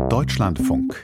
Deutschlandfunk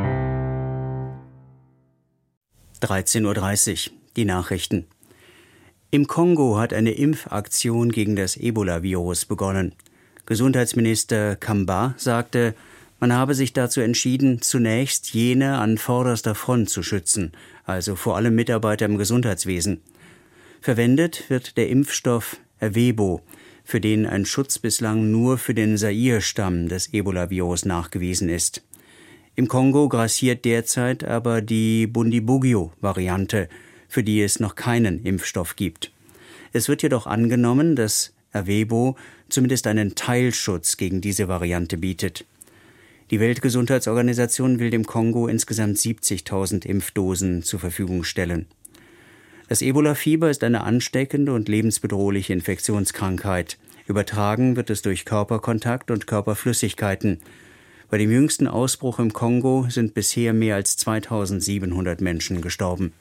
13:30 Uhr, die Nachrichten. Im Kongo hat eine Impfaktion gegen das Ebola-Virus begonnen. Gesundheitsminister Kamba sagte, man habe sich dazu entschieden, zunächst jene an vorderster Front zu schützen, also vor allem Mitarbeiter im Gesundheitswesen. Verwendet wird der Impfstoff Ervebo, für den ein Schutz bislang nur für den Zaire-Stamm des Ebola-Virus nachgewiesen ist. Im Kongo grassiert derzeit aber die Bundibugyo-Variante, für die es noch keinen Impfstoff gibt. Es wird jedoch angenommen, dass Ervebo zumindest einen Teilschutz gegen diese Variante bietet. Die Weltgesundheitsorganisation will dem Kongo insgesamt 70.000 Impfdosen zur Verfügung stellen. Das Ebola-Fieber ist eine ansteckende und lebensbedrohliche Infektionskrankheit. Übertragen wird es durch Körperkontakt und Körperflüssigkeiten. Bei dem jüngsten Ausbruch im Kongo sind bisher mehr als 2.700 Menschen gestorben.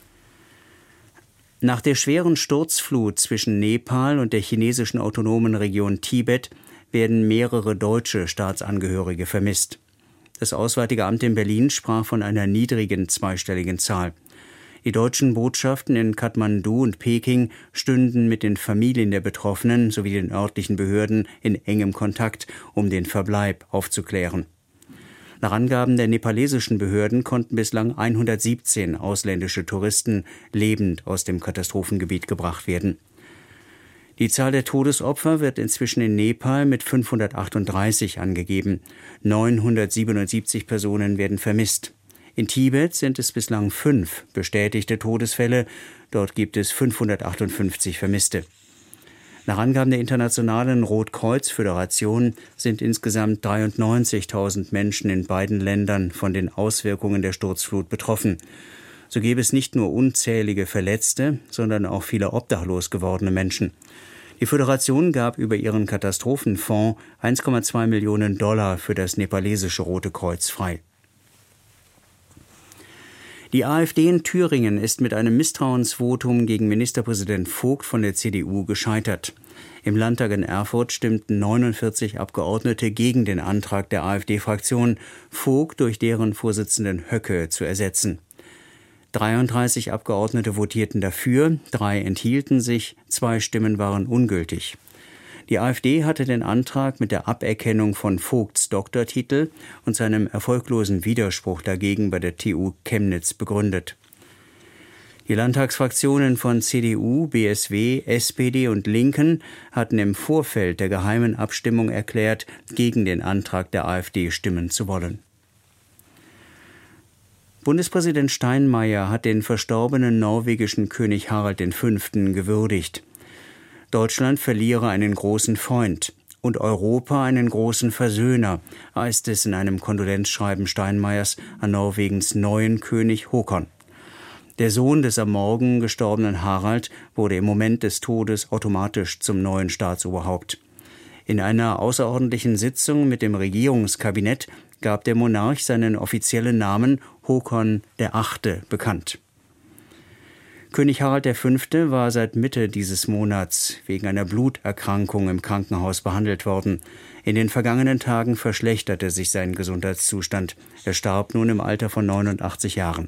Nach der schweren Sturzflut zwischen Nepal und der chinesischen autonomen Region Tibet werden mehrere deutsche Staatsangehörige vermisst. Das Auswärtige Amt in Berlin sprach von einer niedrigen zweistelligen Zahl. Die deutschen Botschaften in Kathmandu und Peking stünden mit den Familien der Betroffenen sowie den örtlichen Behörden in engem Kontakt, um den Verbleib aufzuklären. Nach Angaben der nepalesischen Behörden konnten bislang 117 ausländische Touristen lebend aus dem Katastrophengebiet gebracht werden. Die Zahl der Todesopfer wird inzwischen in Nepal mit 538 angegeben. 977 Personen werden vermisst. In Tibet sind es bislang 5 bestätigte Todesfälle. Dort gibt es 558 Vermisste. Nach Angaben der Internationalen Rotkreuz-Föderation sind insgesamt 93.000 Menschen in beiden Ländern von den Auswirkungen der Sturzflut betroffen. So gäbe es nicht nur unzählige Verletzte, sondern auch viele obdachlos gewordene Menschen. Die Föderation gab über ihren Katastrophenfonds 1,2 Millionen $ für das nepalesische Rote Kreuz frei. Die AfD in Thüringen ist mit einem Misstrauensvotum gegen Ministerpräsident Vogt von der CDU gescheitert. Im Landtag in Erfurt stimmten 49 Abgeordnete gegen den Antrag der AfD-Fraktion, Vogt durch deren Vorsitzenden Höcke zu ersetzen. 33 Abgeordnete votierten dafür, 3 enthielten sich, 2 Stimmen waren ungültig. Die AfD hatte den Antrag mit der Aberkennung von Vogts Doktortitel und seinem erfolglosen Widerspruch dagegen bei der TU Chemnitz begründet. Die Landtagsfraktionen von CDU, BSW, SPD und Linken hatten im Vorfeld der geheimen Abstimmung erklärt, gegen den Antrag der AfD stimmen zu wollen. Bundespräsident Steinmeier hat den verstorbenen norwegischen König Harald V. gewürdigt. Deutschland verliere einen großen Freund und Europa einen großen Versöhner, heißt es in einem Kondolenzschreiben Steinmeiers an Norwegens neuen König Håkon. Der Sohn des am Morgen gestorbenen Harald wurde im Moment des Todes automatisch zum neuen Staatsoberhaupt. In einer außerordentlichen Sitzung mit dem Regierungskabinett gab der Monarch seinen offiziellen Namen Håkon VIII. Bekannt. König Harald V. war seit Mitte dieses Monats wegen einer Bluterkrankung im Krankenhaus behandelt worden. In den vergangenen Tagen verschlechterte sich sein Gesundheitszustand. Er starb nun im Alter von 89 Jahren.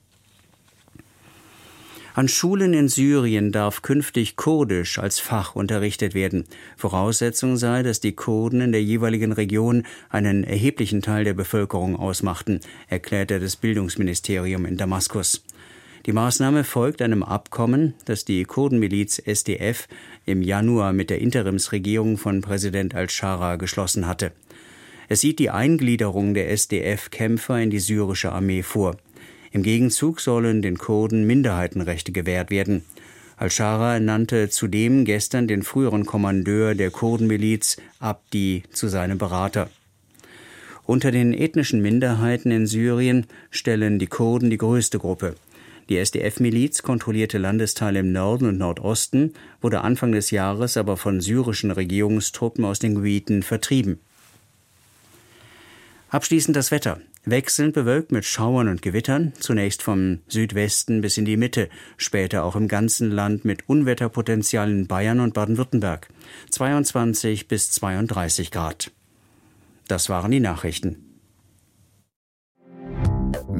An Schulen in Syrien darf künftig Kurdisch als Fach unterrichtet werden. Voraussetzung sei, dass die Kurden in der jeweiligen Region einen erheblichen Teil der Bevölkerung ausmachten, erklärte das Bildungsministerium in Damaskus. Die Maßnahme folgt einem Abkommen, das die Kurdenmiliz SDF im Januar mit der Interimsregierung von Präsident al-Shara geschlossen hatte. Es sieht die Eingliederung der SDF-Kämpfer in die syrische Armee vor. Im Gegenzug sollen den Kurden Minderheitenrechte gewährt werden. Al-Shara ernannte zudem gestern den früheren Kommandeur der Kurdenmiliz Abdi zu seinem Berater. Unter den ethnischen Minderheiten in Syrien stellen die Kurden die größte Gruppe. Die SDF-Miliz kontrollierte Landesteile im Norden und Nordosten, wurde Anfang des Jahres aber von syrischen Regierungstruppen aus den Gebieten vertrieben. Abschließend das Wetter. Wechselnd bewölkt mit Schauern und Gewittern, zunächst vom Südwesten bis in die Mitte, später auch im ganzen Land mit Unwetterpotenzial in Bayern und Baden-Württemberg. 22 bis 32 Grad. Das waren die Nachrichten.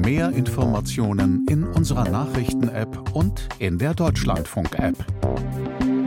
Mehr Informationen in unserer Nachrichten-App und in der Deutschlandfunk-App.